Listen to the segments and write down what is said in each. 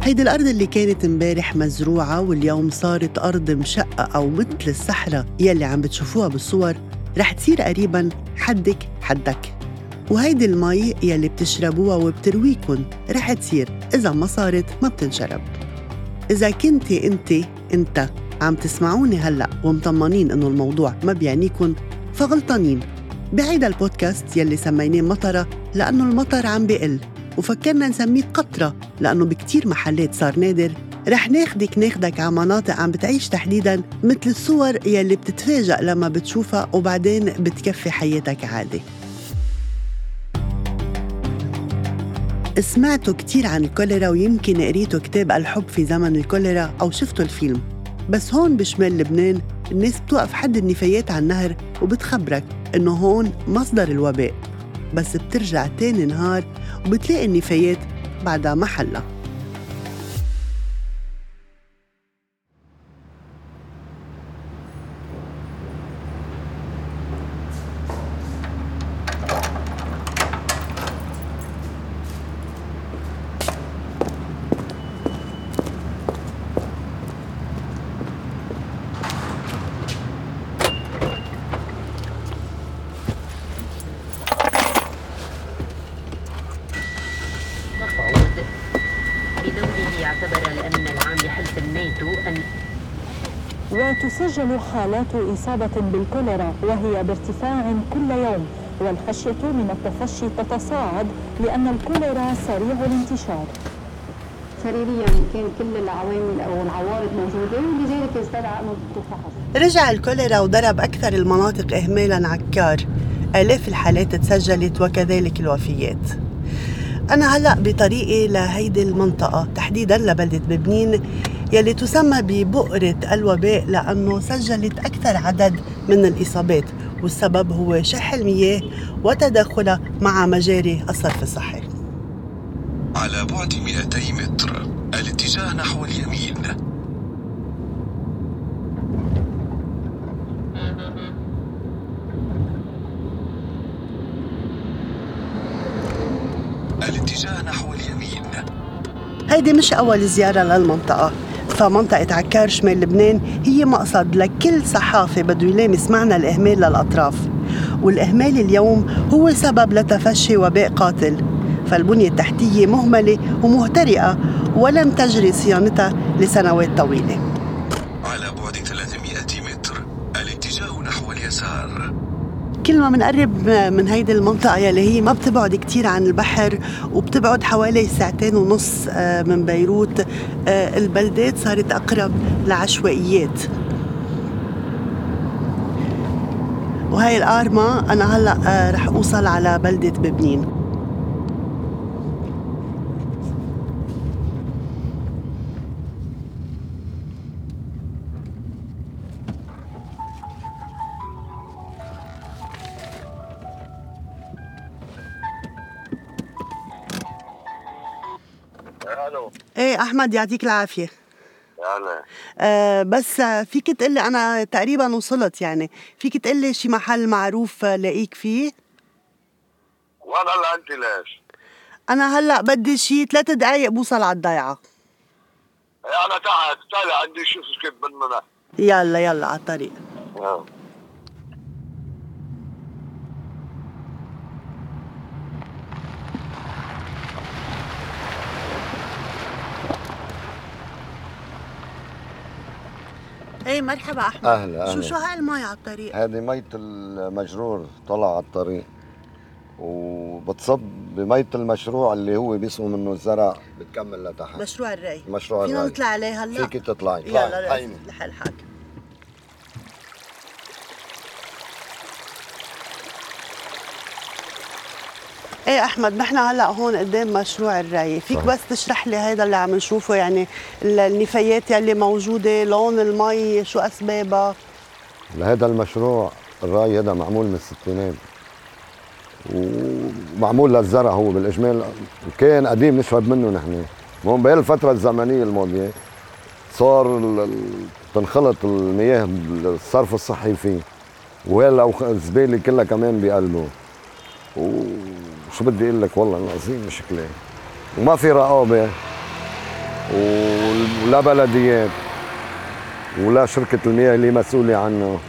هيدي الأرض اللي كانت امبارح مزروعة واليوم صارت أرض مشقة أو مثل الصحراء يلي عم بتشوفوها بالصور رح تصير قريباً حدك حدك. وهيدي المي يلي بتشربوها وبترويكن رح تصير إذا ما صارت ما بتنشرب. إذا أنت عم تسمعوني هلأ ومطمنين إنه الموضوع ما بيعنيكن فغلطانين. بعيدا البودكاست يلي سميناه مطرة لأنه المطر عم بيقل، وفكرنا نسميه قطرة لأنه بكتير محلات صار نادر. رح ناخدك على مناطق عم بتعيش تحديداً مثل الصور يلي بتتفاجأ لما بتشوفها وبعدين بتكفي حياتك عادي. سمعتوا كتير عن الكوليرا ويمكن قريتوا كتاب الحب في زمن الكوليرا أو شفتوا الفيلم، بس هون بشمال لبنان الناس بتوقف حد النفايات على النهر وبتخبرك إنه هون مصدر الوباء، بس بترجع تاني نهار وبتلاقي النفايات بعدها محلها. وتسجل حالات إصابة بالكوليرا وهي بارتفاع كل يوم، والخشية من التفشي تتصاعد لأن الكوليرا سريع الانتشار. سريريا كان كل العوامل أو العوارض موجودة ولذلك استدعى أنه تفحص. رجع الكوليرا وضرب أكثر المناطق إهمالاً عكار، آلاف الحالات تسجلت وكذلك الوفيات. أنا هلأ بطريقي لهيدي المنطقة تحديداً لبلدة ببنين يلي تسمى ببؤرة الوباء لأنه سجلت أكثر عدد من الإصابات، والسبب هو شح المياه وتداخلها مع مجاري الصرف الصحي. على بعد 200 متر الاتجاه نحو اليمين. الاتجاه نحو اليمين. هيدي مش أول زيارة للمنطقة، فمنطقة عكار شمال لبنان هي مقصد لكل صحافي بده يلامس معنى الإهمال للأطراف، والإهمال اليوم هو سبب لتفشي وباء قاتل، فالبنية التحتية مهملة ومهترئة ولم تجري صيانتها لسنوات طويلة. على بعد 300 متر الاتجاه نحو اليسار. كل ما منقرب من هيدي المنطقة يلي هي ما بتبعد كتير عن البحر وبتبعد حوالي 2.5 ساعة من بيروت، البلدات صارت أقرب لعشوائيات. وهي القارمة أنا هلأ رح أوصل على بلدة ببنين. الو. ايه احمد يعطيك العافيه. هلا. بس فيك تقلي انا تقريبا وصلت، يعني فيك تقلي شي محل معروف لاقيك فيه؟ وانا هلا انت ليش؟ انا هلا بدي شي 3 دقايق بوصل على الضيعه. انا تحت طالع عندي شوف كيف بدنا. يلا على الطريق. ايه مرحبا احمد. اهلا. شو هاي المي على الطريق؟ هذه مية المجرور طلع على الطريق وبتصب بمية المشروع اللي هو بيسقوا منه الزرع بتكمل لتحت. مشروع الري. مشروع الري. فينا نطلع عليه هلا؟ فيك تطلعي. يلا لحالك. ايه احمد، نحن هلا هون قدام مشروع الري، فيك بس تشرح لي هيدا اللي عم نشوفه، يعني النفايات يلي موجوده، لون المي، شو اسبابها؟ لهذا المشروع الري هذا معمول من الستينات ومعمول للزرع، هو بالاجمال كان قديم نشرب منه نحن. هون بهي الفتره الزمنيه الماضيه صار تنخلط المياه بالصرف الصحي فيه، وهلا الزباله كلها كمان بقلبه. وشو بدي اقول لك، والله العظيم مشكله وما في رقابه. ولا بلديات ولا شركة المياه اللي مسؤولة عنه.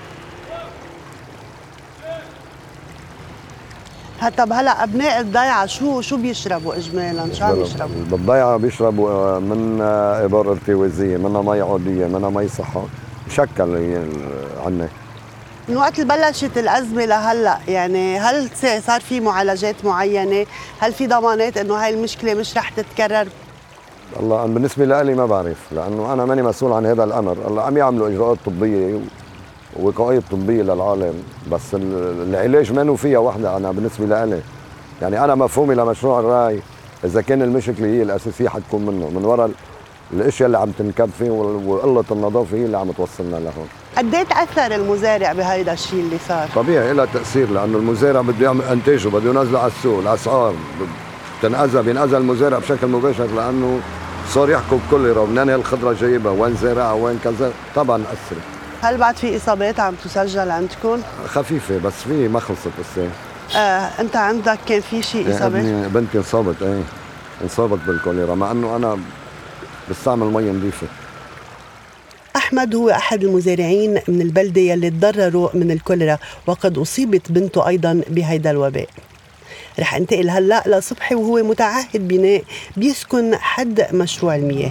طب هلا ابناء الضيعه شو بيشربوا اجمالا؟ شو عم يشربوا؟ بالضيعه بيشربوا من ابار ارتوازيه، منها مي عاديه، منها مي صحه، مشكل عنا. من وقت اللي بلشت الازمه لهلا يعني هل صار في معالجات معينه؟ هل في ضمانات انه هاي المشكله مش رح تتكرر؟ والله بالنسبه لي ما بعرف، لانه انا ماني مسؤول عن هذا الامر. هلا عم يعملوا اجراءات طبيه ووقائيه طبيه للعالم، بس العلاج منه فيها وحده. انا بالنسبه لي يعني انا مفهومي لمشروع الري اذا كان المشكله هي الاساسيه حتكون منه، من وراء الاشياء اللي عم تنكب فيه وقله النظافه هي اللي عم توصلنا لهون. قد ايه تاثر المزارع بهيدا الشيء اللي صار؟ طبيعي لها تاثير، لانه المزارع بده يعمل انتاجه، بده ينزله على السوق، الاسعار بينأذى المزارع بشكل مباشر، لانه صار يحكوا بكوليرا ومنين هالخضره جايبها، وين زارعها، وين كذا، طبعا اثرت. هل بعد في اصابات عم تسجل عندكم؟ خفيفه، بس في ما خلصت لسه. انت عندك كان في شيء اصابات؟ بنتي انصابت بالكوليرا، مع انه انا بستعمل مي نظيفه. أحمد هو أحد المزارعين من البلدة يلي تضرروا من الكوليرا، وقد أصيبت بنته أيضا بهيدا الوباء. رح انتقل هلأ لصبحي وهو متعهد بناء بيسكن حد مشروع المياه.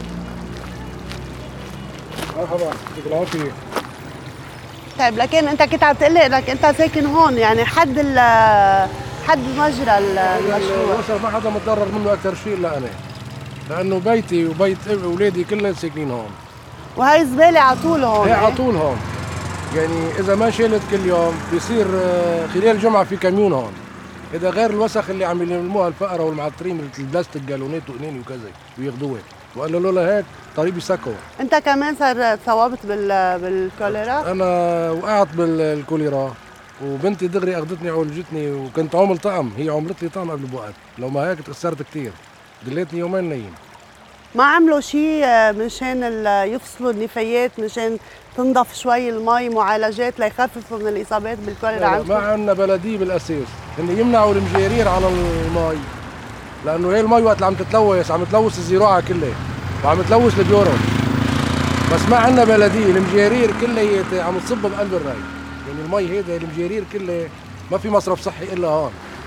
مرحبا، يعطيك العافية. طيب لكن أنت كنت عم تقول لي إنك أنت ساكن هون، يعني حد مجرى المشروع. الوسط ما حدا متضرر منه أكثر شيء إلا أنا، لأنه بيتي وبيت أولادي كلهم ساكنين هون. وهي زبالة على طول هون؟ هي على طول هون، يعني إذا ما شالت كل يوم بيصير خلال الجمعة في كميون هون. إذا غير الوسخ اللي عم يلموها الفقرة والمعطرين مثل البلاستيك جالونات وقنين وكذا وياخذوها، وقال له لولا هيك طريق بيسكوا. أنت كمان صار صوابت بالكوليرا؟ أنا وقعت بالكوليرا وبنتي دغري أخذتني عولجتني، وكنت عامل طقم، هي عملت لي طقم قبل بوقت، لو ما هيك تأثرت كثير، دليتني يومين نايم. ما عملوا شيء مشان يفصلوا النفايات، مشان تنضف شوي المي، معالجات ليخففوا من الإصابات بالكوليرا عندكم؟ ما عندنا بلدية بالأساس، هن يمنعوا المجارير على المي، لأنه هي المي وقت اللي عم تتلوث عم تلوث الزراعة كلها وعم تلوث البيورو، بس ما عندنا بلدية، المجارير كلها عم تصب بقلب الري، يعني المي هيدا المجارير كلها ما في مصرف صحي إلا هون.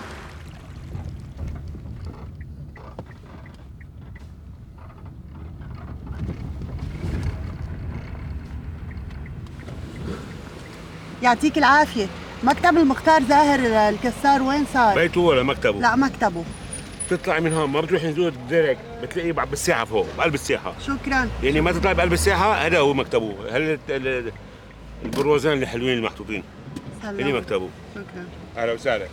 يعطيك العافية. مكتب المختار زاهر الكسار وين صار؟ بيته ولا مكتبه؟ لا مكتبه. تطلع من هون ما بتروح نزول الدرك بتلاقيه بالساحة فوق بقلب الساحة. شكرا. يعني ما تطلع بقلب الساحة، هذا هو مكتبه، البروزان اللي حلوين المحطوطين اللي مكتبه. شكرا. أهلا وسهلا.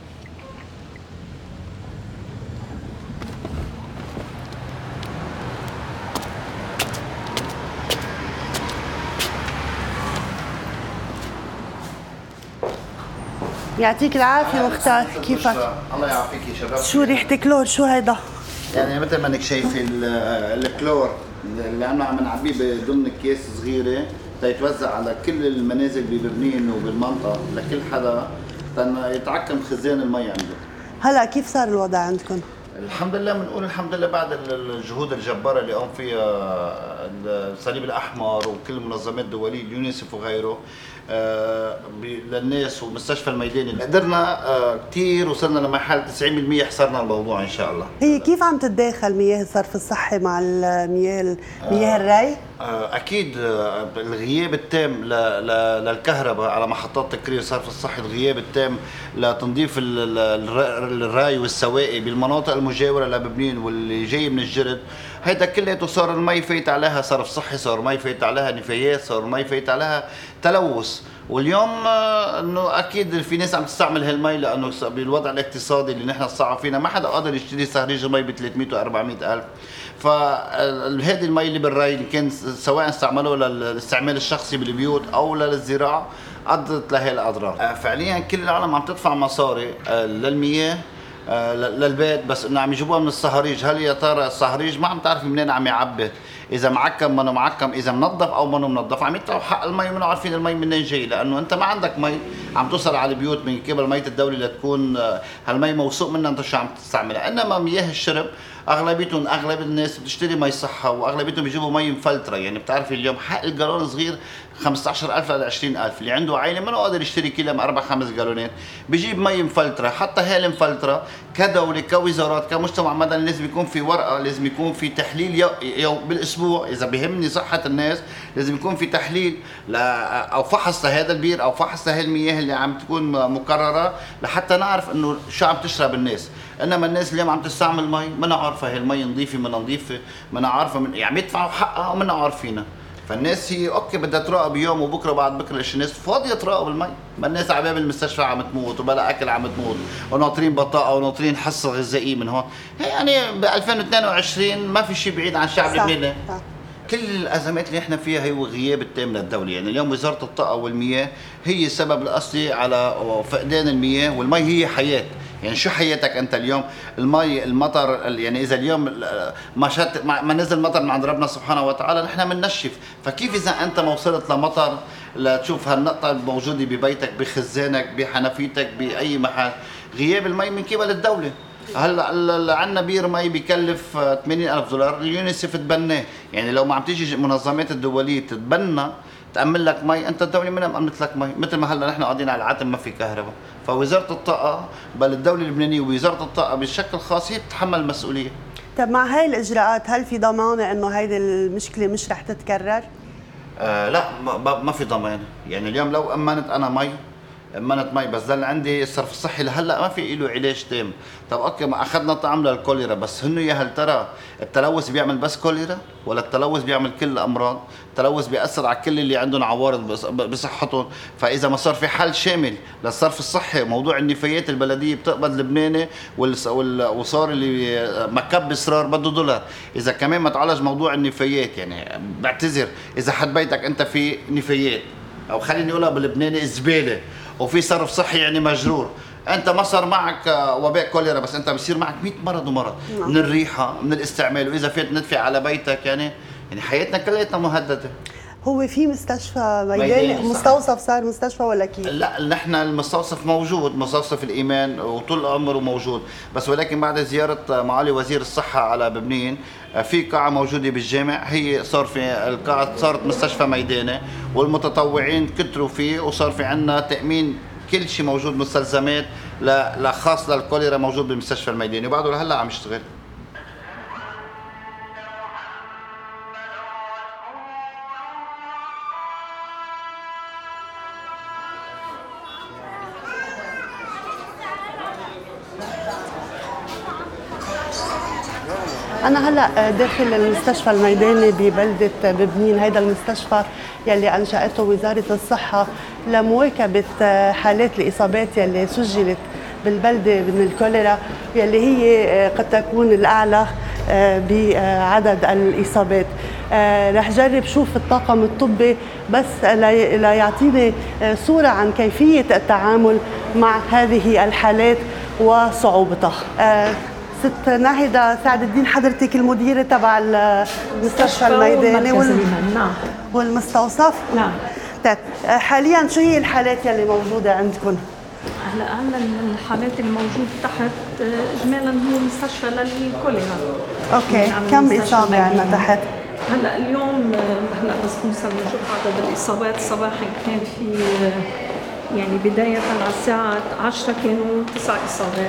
يعطيك العافية مختار، كيفك؟ الله يعافيك يا شباب. شو ريحة كلور؟ شو هيدا؟ يعني مثل ما انك شايفه الكلور اللي عم نعبيه بضمن اكياس صغيره تيتوزع على كل المنازل ببرنين وبالمنطقه لكل حدا يتعقم خزان المي عنده. هلا كيف صار الوضع عندكم؟ الحمد لله، بنقول الحمد لله بعد الجهود الجباره اللي قام فيها الصليب الاحمر وكل المنظمات الدوليه اليونيسف وغيره للناس ومستشفى الميداني، قدرنا كثير وصلنا لمرحله 90% حصرنا الموضوع ان شاء الله. هي كيف عم تتداخل مياه الصرف الصحي مع مياه الري؟ اكيد الغياب التام للكهرباء على محطات تكرير الصرف الصحي، الغياب التام لتنظيف الري والسواقي بالمناطق المجاوره لبنين واللي جاي من الجرد، هيدا كلياته صار المي فايت عليها صرف صحي، صار مي فايت عليها نفايات، صار مي فايت عليها تلوث. واليوم انه اكيد في ناس عم تستعمل هالمي لانه بالوضع الاقتصادي اللي نحن صعب فينا ما حدا قادر يشتري صهريج مي ب 300 و 400 الف، فهذه المي اللي بالري كان سواء استعملوه للاستعمال الشخصي بالبيوت او للزراعه ادت لهي الاضرار. فعليا كل العالم عم تدفع مصاري للمياه للبيت، بس انه عم يجيبوها من الصهاريج. هل يا ترى الصهاريج ما عم تعرف منين عم يعبي، اذا معكم منه معكم، اذا منظف او منه منظف، عم يدفعوا حق المي ومنه عارفين المي منين جاي، لانه انت ما عندك مي عم توصل على البيوت من قبل مية الدولة لتكون هالمي موثوق منها انت شو عم تستعملها. انما مياه الشرب اغلب الناس بتشتري مي صحة، واغلبيتهم بيجيبوا مي مفلترة. يعني بتعرفي اليوم حق الجالون صغير 15,000 ل 20,000، اللي عنده عائلة ما قادر يشتري كيلو من 4-5 جالونات بيجيب مي مفلترة. حتى هي المفلترة كدولة كوزارات كمجتمع مدني لازم يكون في ورقة، لازم يكون في تحليل بالاسبوع. اذا بيهمني صحة الناس لازم يكون في تحليل او فحص لهذا البير او فحص لهي المياه اللي عم تكون مكررة لحتى نعرف انه شو عم تشرب الناس. انما الناس اليوم عم تستعمل مي ما عارفة هي المي نظيفة ما نظيفة، ما عارفة يعني يدفعوا حقها وما عارفينها. فالناس هي اوكي بدها تراقب يوم وبكره بعد بكره، ليش الناس فاضيه تراقب المي؟ ما الناس على باب المستشفى عم تموت وبلا اكل عم تموت وناطرين بطاقه وناطرين حصه غذائيه من هون. يعني ب 2022 ما في شيء بعيد عن الشعب اللبناني. كل الازمات اللي احنا فيها هو غياب التام للدوله. يعني اليوم وزاره الطاقه والمياه هي السبب الاصلي على فقدان المياه، والمي هي حياه. يعني شو حياتك انت اليوم؟ المي المطر، يعني اذا اليوم ما نزل مطر من عند ربنا سبحانه وتعالى نحن بننشف. فكيف اذا انت ما وصلت لمطر لتشوف هالنقطه الموجوده ببيتك بخزانك بحنفيتك باي محل؟ غياب المي من قبل الدوله. هلا عندنا بير مي بيكلف $80,000 اليونيسف تبناه. يعني لو ما عم تيجي المنظمات الدوليه تتبنى تأمن لك مي، انت الدوله منها مأمنت لك مي. مثل ما هلا نحن قاعدين على العتم ما في كهرباء، فوزاره الطاقه بل الدوله اللبنانيه ووزاره الطاقه بشكل خاص هي بتتحمل المسؤوليه. طب مع هاي الاجراءات هل في ضمانه انه هيدي المشكله مش رح تتكرر؟ لا ما في ضمان. يعني اليوم لو امنت انا مي بس ضل عندي الصرف الصحي لهلا ما في له علاج تام. طب اوكي ما اخذنا طعم للكوليرا، بس هن يا هل ترى التلوث بيعمل بس كوليرا ولا التلوث بيعمل كل الامراض؟ التلوث بياثر على كل اللي عندهم عوارض بصحتهم. فاذا ما صار في حل شامل للصرف الصحي، موضوع النفايات البلديه بتقبض لبناني وصار اللي مكب اصرار بده دولار. اذا كمان ما تعالج موضوع النفايات، يعني بعتذر اذا حد بيتك انت في نفايات او خليني اقولها باللبناني زباله وفي صرف صحي يعني مجرور، انت ما صار معك وباء كوليرا بس انت بصير معك 100 مرض ومرض من الريحه من الاستعمال. واذا فات ندفع على بيتك يعني حياتنا كلياتنا مهدده. هو في مستشفى ميداني مستوصف صار مستشفى ولا كيف؟ لا نحن المستوصف موجود، مستوصف الايمان وطول عمره موجود، بس ولكن بعد زياره معالي وزير الصحه على ببنين في قاعه موجوده بالجامع، هي صار في القاعه صارت مستشفى ميداني والمتطوعين كتروا فيه وصار في عندنا تامين كل شيء موجود، مستلزمات خاص للكوليرا موجود بالمستشفى الميداني وبعده لهلا عم يشتغل. أنا هلأ داخل المستشفى الميداني ببلدة ببنين. هيدا المستشفى يلي أنشأته وزارة الصحة لمواكبة حالات الإصابات يلي سجلت بالبلدة من الكوليرا، يلي هي قد تكون الأعلى بعدد الإصابات. رح جرب شوف الطاقم الطبي بس لا يعطيني صورة عن كيفية التعامل مع هذه الحالات وصعوبتها. ست ناهدة سعد الدين، حضرتك المديرة تبع المستشفى الميداني والمستوصف؟ نعم. طيب حاليا شو هي الحالات يلي موجودة عندكم؟ هلا الحالات الموجودة تحت اجمالا هو مستشفى للكوليرا. اوكي، كم إصابة عندنا تحت؟ هلا اليوم هلا بس نوصل نشوف عدد الإصابات. صباحا كان في يعني بداية على الساعة 10 كانوا 9 إصابات،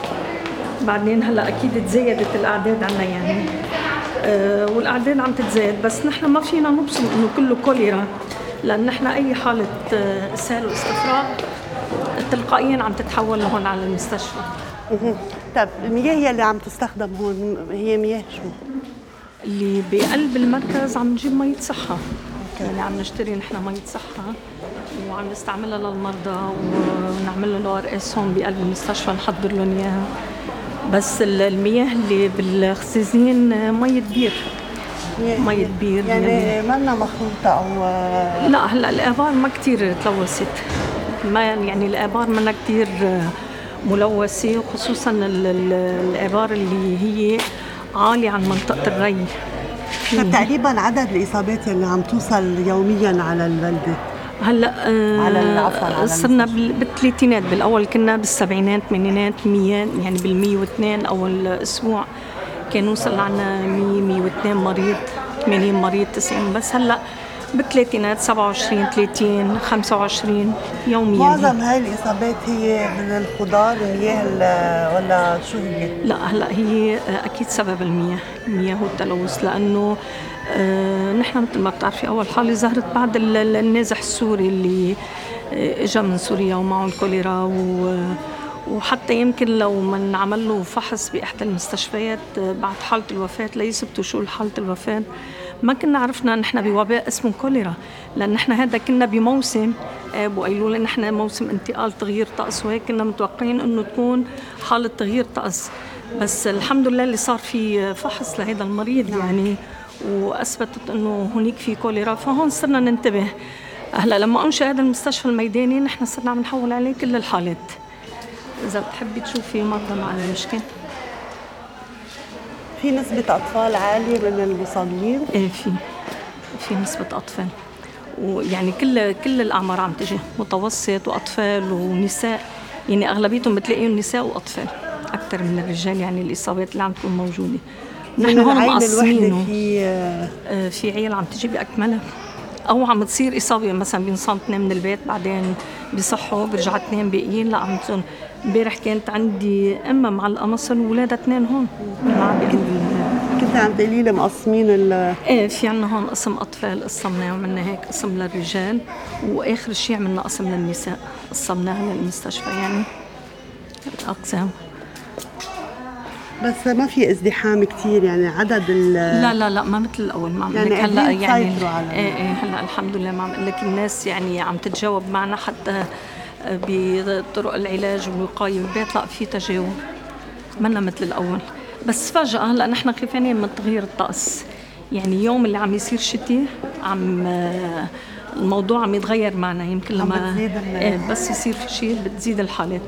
بعدين هلا اكيد تزايدت الاعداد عنا يعني والاعداد عم تتزايد، بس نحن ما فينا نبصم انه كله كوليرا، لان نحن اي حاله اسهال واستفراغ تلقائيا عم تتحول لهون على المستشفى. طيب المياه اللي عم تستخدم هون هي مياه شو؟ اللي بقلب المركز عم نجيب مية صحة. يعني عم نشتري نحن مية صحة وعم نستعملها للمرضى ونعمل له RS هون بقلب المستشفى نحضر لهم اياها. بس المياه اللي بالخزازين مية بير. مية بير يعني منا مخلوطة أو لا. هلا الآبار ما كتير تلوثت، ما يعني الآبار منا كتير ملوثة، وخصوصا الآبار اللي هي عالية عن منطقة الري. تقريبا عدد الإصابات اللي عم توصل يوميا على البلدة هلا صرنا بالثلاثينات، بالاول كنا بالسبعينات ثمانينات 100 يعني بال102 اول اسبوع كانوا وصل عنا 100 102 مريض 80 مريض 90 بس هلا بالثلاثينات 27 30 25 يوميا. معظم هاي الاصابات هي من الخضار المياه ولا شو هي؟ لا هلا هي اكيد سبب المياه هو التلوث، لانه نحن مثل ما بتعرفي اول حاله ظهرت بعد النازح السوري اللي اجى من سوريا ومعه الكوليرا وحتى يمكن لو ما نعمل له فحص باحدى المستشفيات بعد حاله الوفاه ليثبتوا شو حاله الوفاه ما كنا عرفنا نحن بوباء اسمه كوليرا، لان نحن هذا كنا بموسم وقالوا لنا نحن موسم انتقال تغيير طقس، وهيك كنا متوقعين انه تكون حاله تغيير طقس، بس الحمد لله اللي صار في فحص لهذا المريض يعني واثبتت انه هناك في كوليرا، فهون صرنا ننتبه. هلا لما انشئ هذا المستشفى الميداني نحن صرنا عم نحول عليه كل الحالات. اذا بتحبي تشوفي مرضى مع المشكل. في نسبة أطفال عالية من المصابين؟ إيه في نسبة أطفال، ويعني كل الأعمار عم تجي، متوسط وأطفال ونساء، يعني أغلبيتهم بتلاقيهم نساء وأطفال أكثر من الرجال، يعني الإصابات اللي عم تكون موجودة. نحن هون مقسمينه في عيال عم تجي بأكملها أو عم تصير إصابة مثلا بينصاب 2 من البيت بعدين بيصحوا برجع 2 باقيين. لا عم تصير. امبارح كانت عندي أمة مع القمص وولادها 2 هون. كنت عم تقولي لي مقسمين ايه في عنا هون قسم أطفال قسمناه، وعملنا هيك قسم للرجال، وآخر شيء عملنا قسم للنساء قسمناها للمستشفى يعني أقسام. بس ما في ازدحام كتير يعني عدد لا ما مثل الاول ما عم يعني لك هلا يعني ايه هلا الحمد لله ما عم لك الناس يعني عم تتجاوب معنا حتى بطرق العلاج والوقايه بالبيت. لا في تجاوب منا مثل الاول، بس فجاه هلا نحن خايفين من تغيير الطقس، يعني يوم اللي عم يصير شتي عم الموضوع عم يتغير معنا، يمكن لما بس يصير في شيء بتزيد الحالات.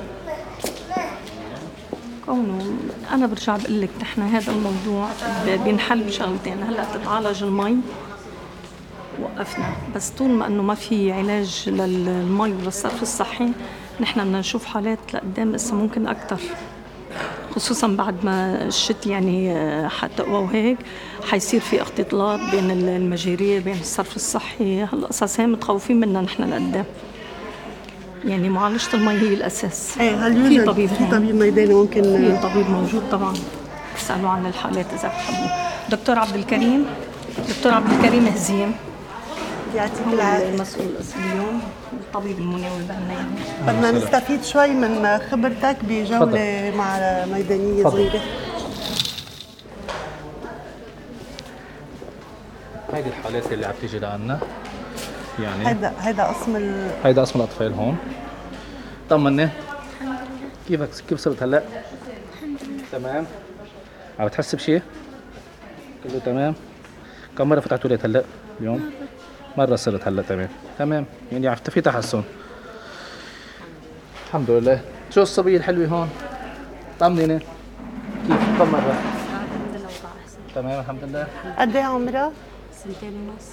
كونه أنا برجع بقول لك نحن هذا الموضوع بينحل بشغلتين. هلا تتعالج المي وقفنا، بس طول ما إنه ما في علاج للمي وللصرف الصحي نحن بدنا نشوف حالات لقدام لسه ممكن أكتر، خصوصا بعد ما الشتي يعني حتقوى وهيك حيصير في اختلاط بين المجاري بين الصرف الصحي. هالقصص هي متخوفين منها نحن لقدام، يعني معالجة المي هي الأساس. هل في طبيب ميداني ممكن؟ في طبيب موجود طبعا، تسألوا عن الحالات إذا بتحبوا. دكتور عبد الكريم هزيم يعطيك العافية، المسؤول اليوم الطبيب المناوب عنا. يعني بدنا نستفيد شوي من خبرتك بجولة مع ميدانية صغيرة. هيدي الحالات اللي عم تيجي لعنا، يعني هيدا قسم الأطفال هون. طمني كيف صرت هلا؟ تمام. عم بتحس بشيء؟ كله تمام. كم مرة فتحت ولاد هلا اليوم؟ مرة صرت هلا. تمام يعني عرفت في تحسن الحمد لله. شو الصبية الحلوة هون؟ طمنيني كيف كم مرة؟ تمام الحمد لله. قد ايه عمرها؟ 2 ونص.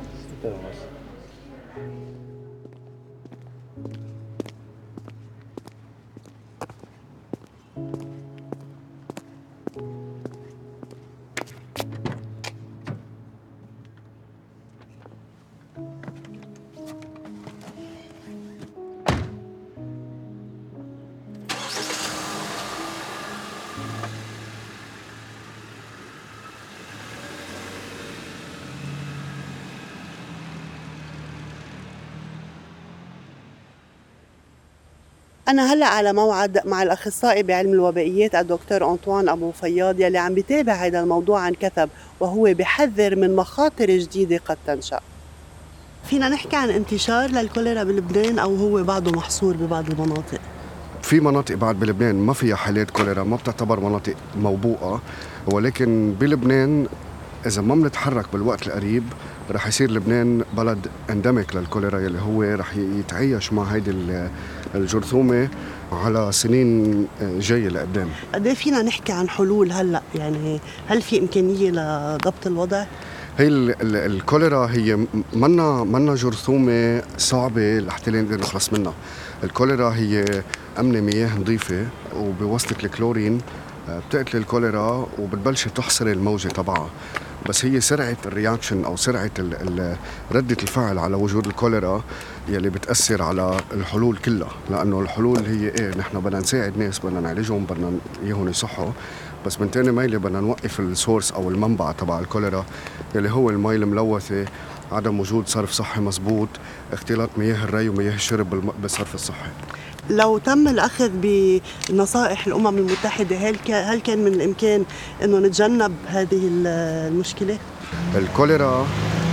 أنا هلأ على موعد مع الأخصائي بعلم الوبائيات الدكتور أنطوان أبو فياض يلي عم بيتابع هذا الموضوع عن كثب، وهو بيحذر من مخاطر جديدة قد تنشأ. فينا نحكي عن انتشار للكوليرا بلبنان أو هو بعده محصور ببعض المناطق؟ في مناطق بعد بلبنان ما فيها حالات كوليرا، ما بتعتبر مناطق موبوءة، ولكن بلبنان إذا ما بنتحرك بالوقت القريب رح يصير لبنان بلد اندمك للكوليرا يلي هو رح يتعايش مع هيدي الجرثومة على سنين جاية لقدام. قد ايه فينا نحكي عن حلول هلأ؟ يعني هل في إمكانية لضبط الوضع؟ هي الكوليرا هي منا جرثومة صعبة لحتى نقدر نخلص منها. الكوليرا هي أمنة مياه نظيفة وبواسطة الكلورين بتقتل الكوليرا وبتبلش تحصر الموجة تبعها. بس هي سرعة الرياكشن أو سرعة ردة الفعل على وجود الكوليرا يلي بتأثر على الحلول كلها، لأنه الحلول هي نحن بدنا نساعد ناس، بدنا نعالجهم، بدنا إياهم يصحوا، بس من تاني ميلة بدنا نوقف السورس أو المنبع تبع الكوليرا يلي هو المي الملوثة، عدم وجود صرف صحي مزبوط، اختلاط مياه الري ومياه الشرب بالصرف الصحي. لو تم الأخذ بنصائح الأمم المتحدة هل كان من الإمكان أنه نتجنب هذه المشكلة؟ الكوليرا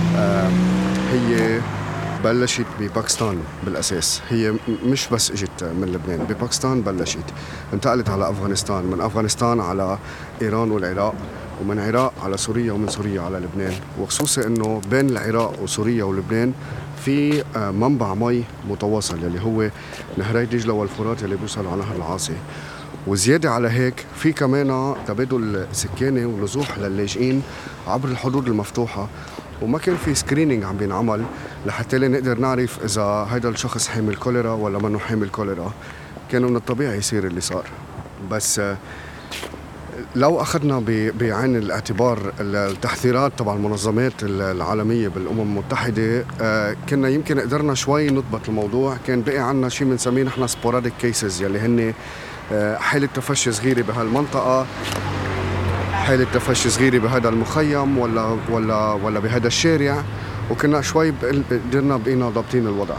هي بلشت بباكستان بالأساس، هي مش بس اجت من لبنان، بباكستان بلشت، انتقلت على أفغانستان، من أفغانستان على إيران والعراق، ومن العراق على سوريا، ومن سوريا على لبنان. وخصوصا أنه بين العراق وسوريا ولبنان في منبع مي متواصل يلي هو نهري دجلة والفرات يلي بيوصل على نهر العاصي. وزيادة على هيك في كمان تبادل سكاني ونزوح للاجئين عبر الحدود المفتوحة، وما كان في سكرينينج عم بينعمل لحتى نقدر نعرف إذا هيدا الشخص حامل كوليرا ولا منه حامل كوليرا. كانوا من الطبيعي يصير اللي صار، بس لو أخذنا بعين الاعتبار التحذيرات تبع المنظمات العالمية بالأمم المتحدة كنا يمكن قدرنا شوي نضبط الموضوع. كان بقي عنا شيء بنسميه نحن سبوراديك كيسز يلي هن حالة تفشي صغيرة بهالمنطقة، حالة تفشي صغيرة بهذا المخيم ولا بهذا الشارع، وكنا شوي قدرنا بقينا ضابطين الوضع.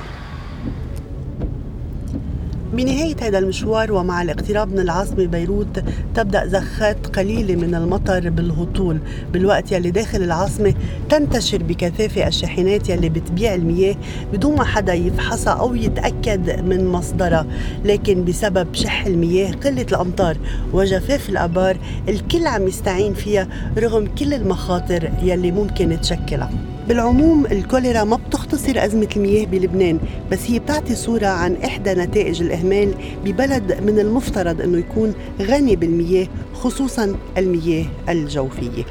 بنهاية هذا المشوار ومع الاقتراب من العاصمة بيروت تبدأ زخات قليلة من المطر بالهطول، بالوقت يلي داخل العاصمة تنتشر بكثافة الشاحنات يلي بتبيع المياه بدون ما حدا يفحصها أو يتأكد من مصدرها. لكن بسبب شح المياه، قلة الأمطار وجفاف الآبار، الكل عم يستعين فيها رغم كل المخاطر يلي ممكن تشكلها. بالعموم الكوليرا ما بتختصر أزمة المياه بلبنان، بس هي بتعطي صورة عن إحدى نتائج الإهمال ببلد من المفترض أنه يكون غني بالمياه، خصوصاً المياه الجوفية.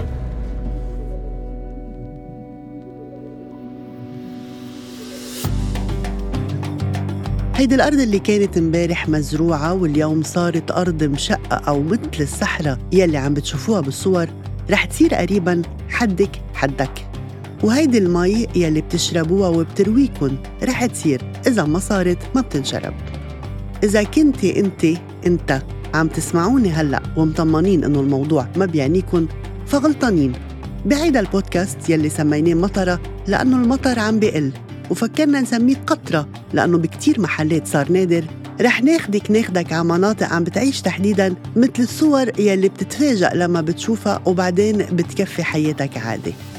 هيدي الأرض اللي كانت امبارح مزروعة واليوم صارت أرض مشقة أو مثل الصحراء يلي عم بتشوفوها بالصور، رح تصير قريباً حدك. وهيدي المي يلي بتشربوها وبترويكن رح تصير إذا ما صارت ما بتنشرب. إذا كنتي انت عم تسمعوني هلأ ومطمنين إنه الموضوع ما بيعنيكن فغلطانين. بهيدا البودكاست يلي سميناه مطرة لأنه المطر عم بيقل، وفكرنا نسميه قطرة لأنه بكتير محلات صار نادر، رح ناخدك على مناطق عم بتعيش تحديداً مثل الصور يلي بتتفاجأ لما بتشوفها وبعدين بتكفي حياتك عادي.